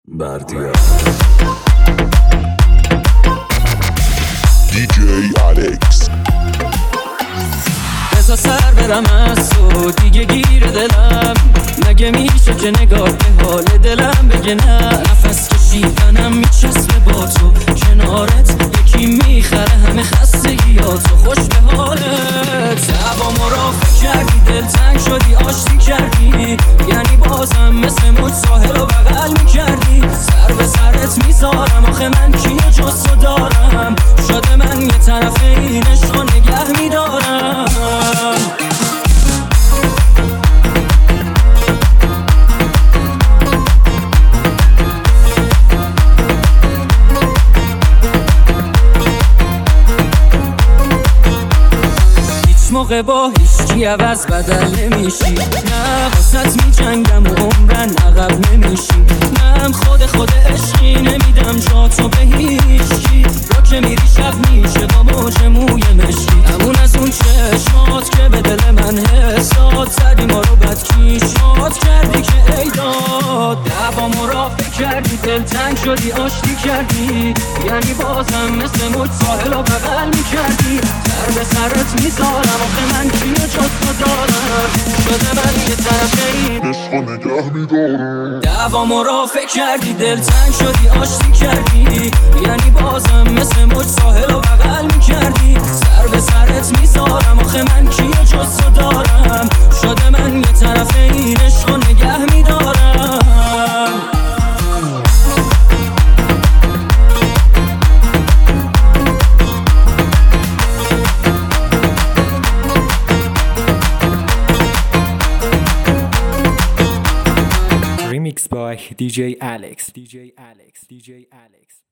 بردیا دیجی الکس. بذار سر برم از تو دیگه گیر دلم، مگه میشه که نگاه به حال دلم بگه نه؟ نفس کشیدنم میچسبه با تو، کنارت یکی میخره همه خستگیاتو. خوش به حالت هوا را فکر کردی، دل تنگ شدی آشتی کردی، یعنی بازم مثل موج ساحل رو بغل میکردی. سر به سرت میذارم آخه من کیو جز تو دارم، شده من یه طرف این عشقو نگه میدارم. موقع با هیچکی عوض بدل نمیشی، نه واسط میجنگم و عمرن عقب نمیشی. من خود عشقی نمیدم جا تو به هیچکی، را که میری شب میشه با موج موی مشکی. همون از اون چشمات که به دل من حساد زدی، ما رو بد کیشات کردی که ای داد. دعوامو را فکر کردی، دل تنگ شدی آشتی کردی، یعنی بازم مثل موج ساحل رو بغل میکردی. سر به سرت میذارم آخه من کیو جز تو دارم، شده من یه طرف این عشقو نگه میدارم. دعوامو را فکر کردی، دل تنگ شدی آشتی کردی، یعنی بازم مثل موج ساحل رو بغل میکردی. سر به سرت میذارم آخه من کیو جز تو دارم، شده من یه طرف این عشقو نگه میدارم. Remix by DJ Alex. DJ Alex. DJ Alex.